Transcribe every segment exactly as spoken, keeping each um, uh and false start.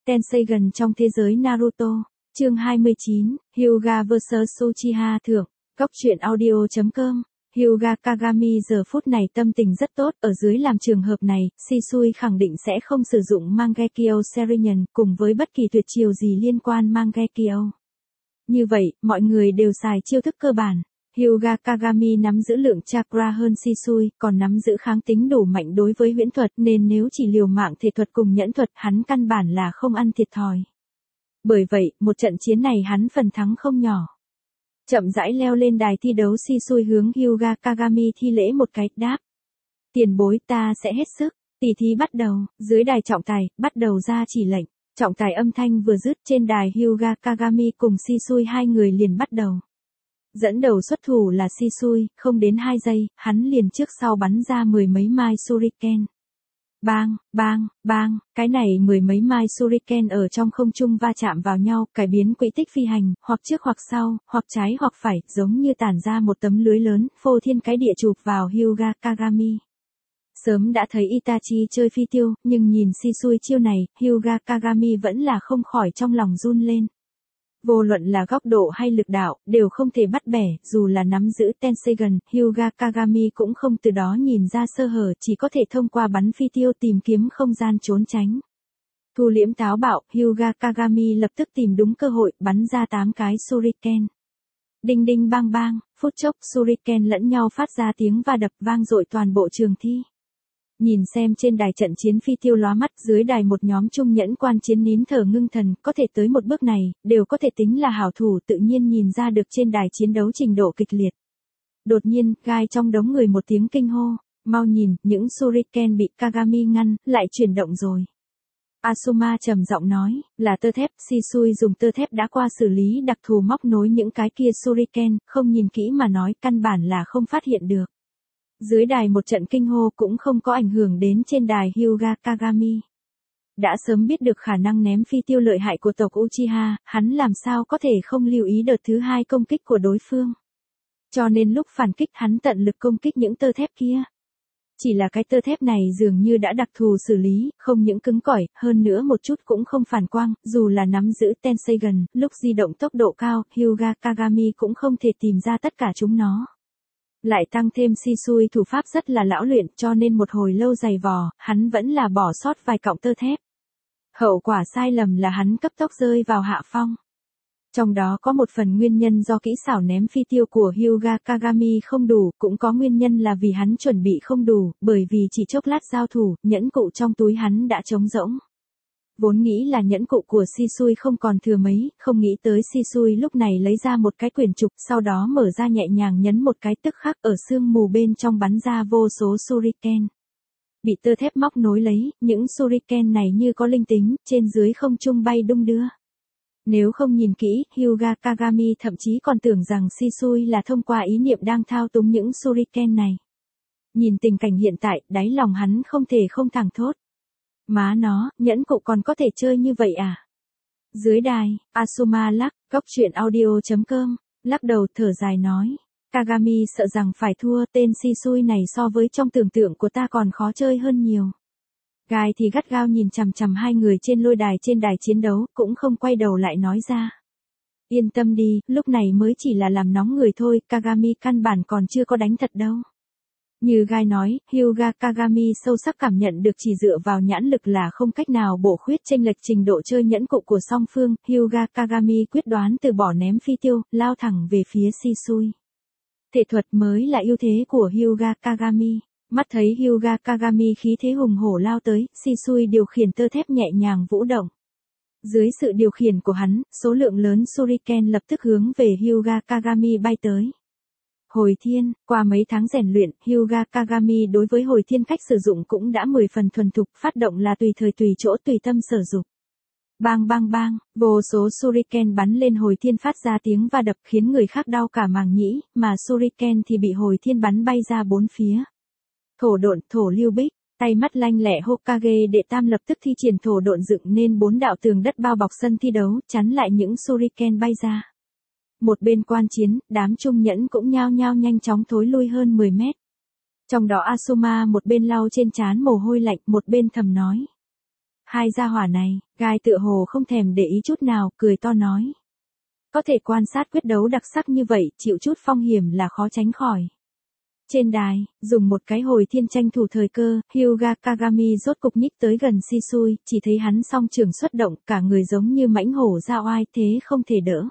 Tenseigan trong thế giới Naruto, chương hai mươi chín, Hyuga versus Uchiha thưởng, góc truyện audio chấm com. Hyuga Kagami giờ phút này tâm tình rất tốt, ở dưới làm trường hợp này, Shisui khẳng định sẽ không sử dụng Mangekyo Serenion cùng với bất kỳ tuyệt chiêu gì liên quan Mangekyo. Như vậy, mọi người đều xài chiêu thức cơ bản. Hyuga Kagami nắm giữ lượng chakra hơn Shisui, còn nắm giữ kháng tính đủ mạnh đối với huyễn thuật nên nếu chỉ liều mạng thể thuật cùng nhẫn thuật hắn căn bản là không ăn thiệt thòi. Bởi vậy, một trận chiến này hắn phần thắng không nhỏ. Chậm rãi leo lên đài thi đấu Shisui hướng Hyuga Kagami thi lễ một cái, đáp. Tiền bối ta sẽ hết sức, tỷ thí bắt đầu, dưới đài trọng tài, bắt đầu ra chỉ lệnh. Trọng tài âm thanh vừa dứt trên đài Hyuga Kagami cùng Shisui hai người liền bắt đầu. Dẫn đầu xuất thủ là Shisui, không đến hai giây, hắn liền trước sau bắn ra mười mấy mai Shuriken. Bang, bang, bang, cái này mười mấy mai Shuriken ở trong không trung va chạm vào nhau, cải biến quỹ tích phi hành, hoặc trước hoặc sau, hoặc trái hoặc phải, giống như tản ra một tấm lưới lớn, phô thiên cái địa chụp vào Hyuga Kagami. Sớm đã thấy Itachi chơi phi tiêu, nhưng nhìn Shisui chiêu này, Hyuga Kagami vẫn là không khỏi trong lòng run lên. Vô luận là góc độ hay lực đạo, đều không thể bắt bẻ, dù là nắm giữ Tenseigan, Hyuga Kagami cũng không từ đó nhìn ra sơ hở, chỉ có thể thông qua bắn phi tiêu tìm kiếm không gian trốn tránh. Thu liễm táo bạo, Hyuga Kagami lập tức tìm đúng cơ hội, bắn ra tám cái Shuriken. Đinh đinh bang bang, phút chốc Shuriken lẫn nhau phát ra tiếng va đập vang dội toàn bộ trường thi. Nhìn xem trên đài trận chiến phi tiêu lóa mắt, dưới đài một nhóm trung nhẫn quan chiến nín thở ngưng thần, có thể tới một bước này, đều có thể tính là hảo thủ, tự nhiên nhìn ra được trên đài chiến đấu trình độ kịch liệt. Đột nhiên, gai trong đống người một tiếng kinh hô, mau nhìn, những Shuriken bị Kagami ngăn, lại chuyển động rồi. Asuma trầm giọng nói, là tơ thép, Shisui dùng tơ thép đã qua xử lý đặc thù móc nối những cái kia Shuriken, không nhìn kỹ mà nói căn bản là không phát hiện được. Dưới đài một trận kinh hô cũng không có ảnh hưởng đến trên đài Hyuga Kagami. Đã sớm biết được khả năng ném phi tiêu lợi hại của tộc Uchiha, hắn làm sao có thể không lưu ý đợt thứ hai công kích của đối phương. Cho nên lúc phản kích hắn tận lực công kích những tơ thép kia. Chỉ là cái tơ thép này dường như đã đặc thù xử lý, không những cứng cỏi, hơn nữa một chút cũng không phản quang, dù là nắm giữ Tenseigan, lúc di động tốc độ cao, Hyuga Kagami cũng không thể tìm ra tất cả chúng nó. Lại tăng thêm Shisui thủ pháp rất là lão luyện cho nên một hồi lâu dày vò, hắn vẫn là bỏ sót vài cọng tơ thép. Hậu quả sai lầm là hắn cấp tốc rơi vào hạ phong. Trong đó có một phần nguyên nhân do kỹ xảo ném phi tiêu của Hyuga Kagami không đủ, cũng có nguyên nhân là vì hắn chuẩn bị không đủ, bởi vì chỉ chốc lát giao thủ, nhẫn cụ trong túi hắn đã trống rỗng. Vốn nghĩ là nhẫn cụ của Shisui không còn thừa mấy, không nghĩ tới Shisui lúc này lấy ra một cái quyển trục, sau đó mở ra nhẹ nhàng nhấn một cái tức khắc ở sương mù bên trong bắn ra vô số Shuriken. Bị tơ thép móc nối lấy, những Shuriken này như có linh tính, trên dưới không trung bay đung đưa. Nếu không nhìn kỹ, Hyuga Kagami thậm chí còn tưởng rằng Shisui là thông qua ý niệm đang thao túng những Shuriken này. Nhìn tình cảnh hiện tại, đáy lòng hắn không thể không thẳng thốt. Má nó, nhẫn cụ còn có thể chơi như vậy à? Dưới đài, Asuma lắc, góc truyện audio chấm com, lắc đầu thở dài nói. Kagami sợ rằng phải thua, tên Shisui này so với trong tưởng tượng của ta còn khó chơi hơn nhiều. Gai thì gắt gao nhìn chằm chằm hai người trên lôi đài trên đài chiến đấu, cũng không quay đầu lại nói ra. Yên tâm đi, lúc này mới chỉ là làm nóng người thôi, Kagami căn bản còn chưa có đánh thật đâu. Như Gai nói, Hyuga Kagami sâu sắc cảm nhận được chỉ dựa vào nhãn lực là không cách nào bổ khuyết chênh lệch trình độ chơi nhẫn cụ của song phương, Hyuga Kagami quyết đoán từ bỏ ném phi tiêu, lao thẳng về phía Shisui. Thể thuật mới là ưu thế của Hyuga Kagami. Mắt thấy Hyuga Kagami khí thế hùng hổ lao tới, Shisui điều khiển tơ thép nhẹ nhàng vũ động. Dưới sự điều khiển của hắn, số lượng lớn Shuriken lập tức hướng về Hyuga Kagami bay tới. Hồi thiên, qua mấy tháng rèn luyện, Hyuga Kagami đối với hồi thiên cách sử dụng cũng đã mười phần thuần thục, phát động là tùy thời tùy chỗ tùy tâm sở dục. Bang bang bang, vô số Shuriken bắn lên hồi thiên phát ra tiếng va đập khiến người khác đau cả màng nhĩ, mà Shuriken thì bị hồi thiên bắn bay ra bốn phía. Thổ độn, thổ lưu bích, tay mắt lanh lẹ Hokage đệ tam lập tức thi triển thổ độn dựng nên bốn đạo tường đất bao bọc sân thi đấu, chắn lại những Shuriken bay ra. Một bên quan chiến, đám trung nhẫn cũng nhao nhao nhanh chóng thối lui hơn mười mét. Trong đó Asuma một bên lau trên trán mồ hôi lạnh, một bên thầm nói. Hai gia hỏa này, Gai tựa hồ không thèm để ý chút nào, cười to nói. Có thể quan sát quyết đấu đặc sắc như vậy, chịu chút phong hiểm là khó tránh khỏi. Trên đài, dùng một cái hồi thiên tranh thủ thời cơ, Hyuga Kagami rốt cục nhích tới gần Shisui, chỉ thấy hắn song trường xuất động, cả người giống như mãnh hổ ra oai, thế không thể đỡ.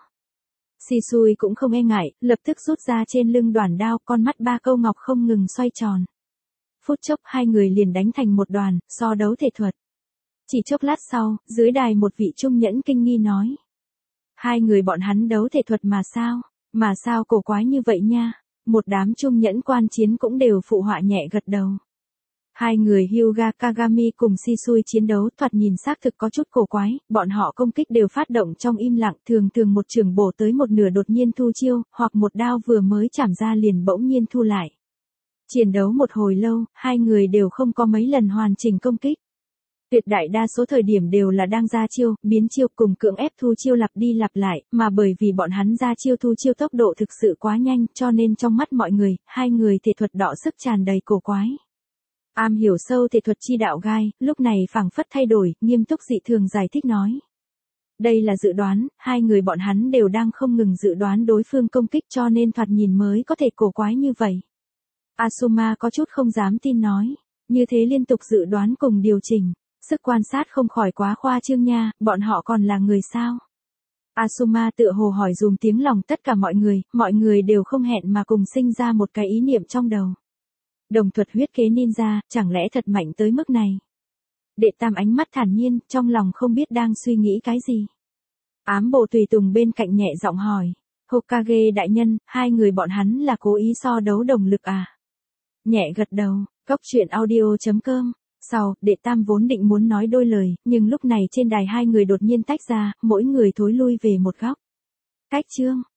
Shisui cũng không e ngại, lập tức rút ra trên lưng đoản đao, con mắt ba câu ngọc không ngừng xoay tròn. Phút chốc hai người liền đánh thành một đoàn, so đấu thể thuật. Chỉ chốc lát sau, dưới đài một vị trung nhẫn kinh nghi nói. Hai người bọn hắn đấu thể thuật mà sao, mà sao cổ quái như vậy nha. Một đám trung nhẫn quan chiến cũng đều phụ họa nhẹ gật đầu. Hai người Hyuga Kagami cùng Shisui chiến đấu thoạt nhìn xác thực có chút cổ quái, bọn họ công kích đều phát động trong im lặng, thường thường một trường bổ tới một nửa đột nhiên thu chiêu, hoặc một đao vừa mới chảm ra liền bỗng nhiên thu lại. Chiến đấu một hồi lâu, hai người đều không có mấy lần hoàn chỉnh công kích. Tuyệt đại đa số thời điểm đều là đang ra chiêu, biến chiêu cùng cưỡng ép thu chiêu lặp đi lặp lại, mà bởi vì bọn hắn ra chiêu thu chiêu tốc độ thực sự quá nhanh, cho nên trong mắt mọi người, hai người thể thuật đọ sức tràn đầy cổ quái. Am hiểu sâu thể thuật chi đạo Gai, lúc này phảng phất thay đổi, nghiêm túc dị thường giải thích nói. Đây là dự đoán, hai người bọn hắn đều đang không ngừng dự đoán đối phương công kích cho nên thoạt nhìn mới có thể cổ quái như vậy. Asuma có chút không dám tin nói, như thế liên tục dự đoán cùng điều chỉnh. Sức quan sát không khỏi quá khoa trương nha, bọn họ còn là người sao? Asuma tựa hồ hỏi dùm tiếng lòng tất cả mọi người, mọi người đều không hẹn mà cùng sinh ra một cái ý niệm trong đầu. Đồng thuật huyết kế ninja, chẳng lẽ thật mạnh tới mức này? Đệ Tam ánh mắt thản nhiên, trong lòng không biết đang suy nghĩ cái gì. Ám bộ tùy tùng bên cạnh nhẹ giọng hỏi, Hokage đại nhân, hai người bọn hắn là cố ý so đấu đồng lực à? Nhẹ gật đầu, góc truyện audio chấm com. Sau, Đệ Tam vốn định muốn nói đôi lời, nhưng lúc này trên đài hai người đột nhiên tách ra, mỗi người thối lui về một góc. Cách chương.